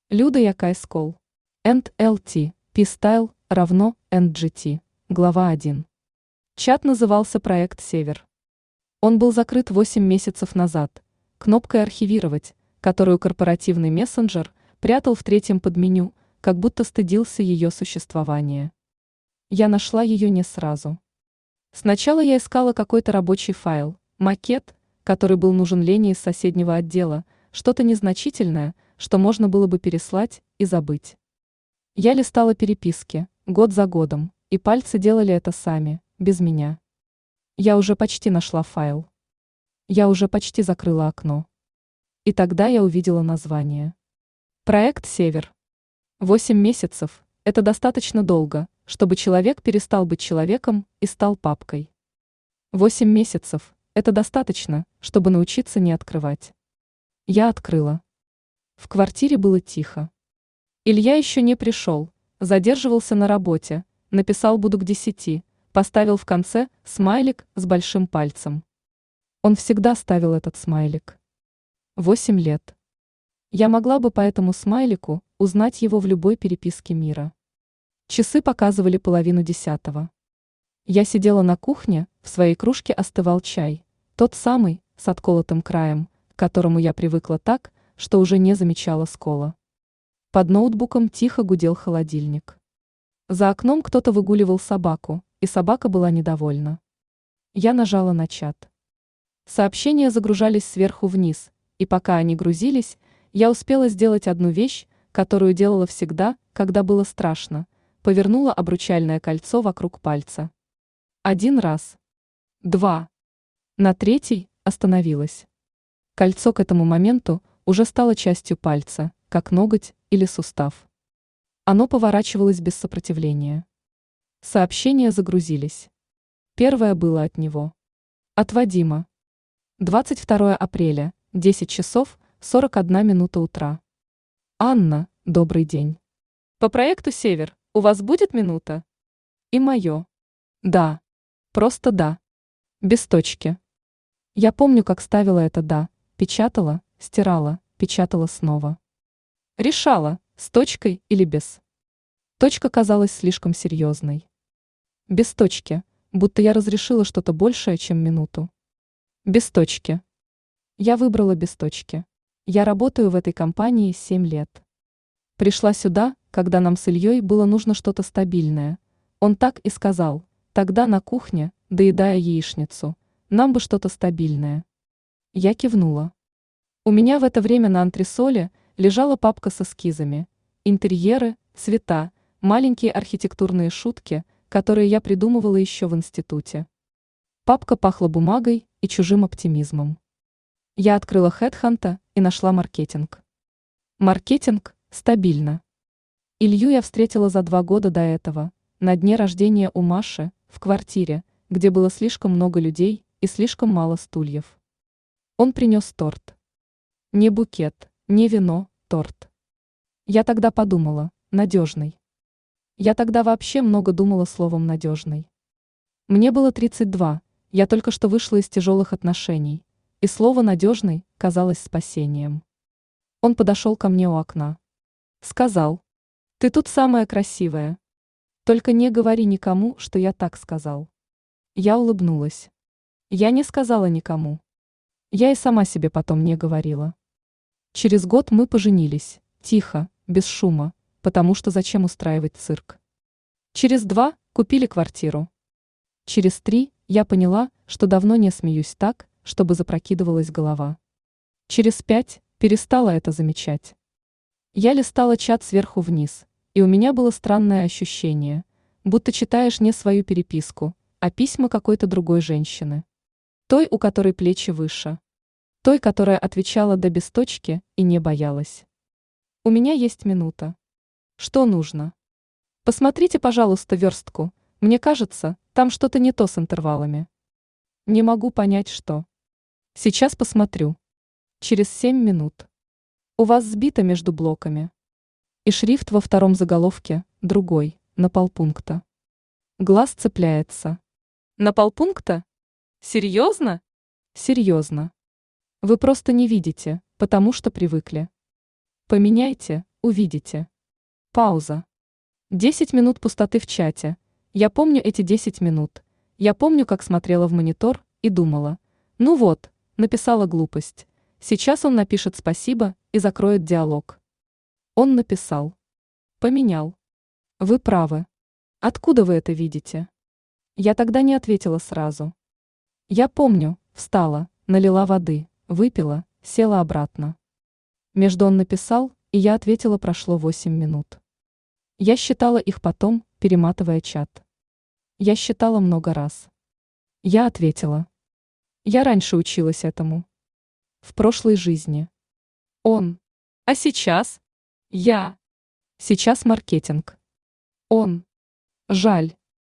Люда Якайскол. NLT, P-Style равно NGT. Глава 1. Чат назывался «Проект Север». Он был закрыт 8 месяцев назад, кнопкой «Архивировать», которую корпоративный мессенджер прятал в третьем подменю, как будто стыдился ее существования. Я нашла ее не сразу. Сначала я искала какой-то рабочий файл, макет, который был нужен Лене из соседнего отдела, что-то незначительное, что можно было бы переслать и забыть. Я листала переписки, год за годом, и пальцы делали это сами, без меня. Я уже почти нашла файл. Я уже почти закрыла окно. И тогда я увидела название. Проект «Север». 8 месяцев – это достаточно долго, чтобы человек перестал быть человеком и стал папкой. 8 месяцев – это достаточно, чтобы научиться не открывать. Я открыла. В квартире было тихо. Илья еще не пришел, задерживался на работе, написал «буду к 10», поставил в конце смайлик с большим пальцем. Он всегда ставил этот смайлик. 8 лет. Я могла бы по этому смайлику узнать его в любой переписке мира. Часы показывали 9:30. Я сидела на кухне, в своей кружке остывал чай, тот самый, с отколотым краем, к которому я привыкла так, что уже не замечала скола. Под ноутбуком тихо гудел холодильник. За окном кто-то выгуливал собаку, и собака была недовольна. Я нажала на чат. Сообщения загружались сверху вниз, и пока они грузились, я успела сделать одну вещь, которую делала всегда, когда было страшно, повернула обручальное кольцо вокруг пальца. 1 раз. 2. На 3 остановилась. Кольцо к этому моменту уже стало частью пальца, как ноготь или сустав. Оно поворачивалось без сопротивления. Сообщения загрузились. Первое было от него. От Вадима. 22 апреля, 10 часов 41 минута утра. Анна, добрый день. По проекту «Север» у вас будет минута? И мое. Да. Просто да. Без точки. Я помню, как ставила это «да», печатала, стирала, печатала снова. Решала, с точкой или без. Точка казалась слишком серьезной. Без точки, будто я разрешила что-то большее, чем минуту. Без точки. Я выбрала без точки. Я работаю в этой компании 7 лет. Пришла сюда, когда нам с Ильей было нужно что-то стабильное. Он так и сказал, тогда на кухне, доедая яичницу, нам бы что-то стабильное. Я кивнула. У меня в это время на антресоле лежала папка с эскизами, интерьеры, цвета, маленькие архитектурные шутки, которые я придумывала еще в институте. Папка пахла бумагой и чужим оптимизмом. Я открыла HeadHunt и нашла маркетинг. Маркетинг стабильно. Илью я встретила за 2 года до этого, на дне рождения у Маши, в квартире, где было слишком много людей и слишком мало стульев. Он принес торт. Не букет, не вино, торт. Я тогда подумала, надежный. Я тогда вообще много думала словом «надежный». Мне было 32, я только что вышла из тяжелых отношений, и слово «надежный» казалось спасением. Он подошел ко мне у окна. Сказал, «Ты тут самая красивая. Только не говори никому, что я так сказал». Я улыбнулась. Я не сказала никому. Я и сама себе потом не говорила. Через год мы поженились, тихо, без шума, потому что зачем устраивать цирк. Через 2 купили квартиру. Через 3 я поняла, что давно не смеюсь так, чтобы запрокидывалась голова. Через 5 перестала это замечать. Я листала чат сверху вниз, и у меня было странное ощущение, будто читаешь не свою переписку, а письма какой-то другой женщины. Той, у которой плечи выше. Той, которая отвечала «да» без точки и не боялась. У меня есть минута. Что нужно? Посмотрите, пожалуйста, верстку. Мне кажется, там что-то не то с интервалами. Не могу понять, что. Сейчас посмотрю. Через 7 минут. У вас сбито между блоками. И шрифт во втором заголовке, другой, на полпункта. Глаз цепляется. На полпункта? Серьезно? Серьезно. Вы просто не видите, потому что привыкли. Поменяйте, увидите. Пауза. 10 минут пустоты в чате. Я помню эти 10 минут. Я помню, как смотрела в монитор и думала. Ну вот, написала глупость. Сейчас он напишет спасибо и закроет диалог. Он написал. Поменял. Вы правы. Откуда вы это видите? Я тогда не ответила сразу. Я помню, встала, налила воды, выпила, села обратно. Между он написал, и я ответила, прошло 8 минут. Я считала их потом, перематывая чат. Я считала много раз. Я ответила. Я раньше училась этому. В прошлой жизни. Он. А сейчас? Я. Сейчас маркетинг. Он. Жаль.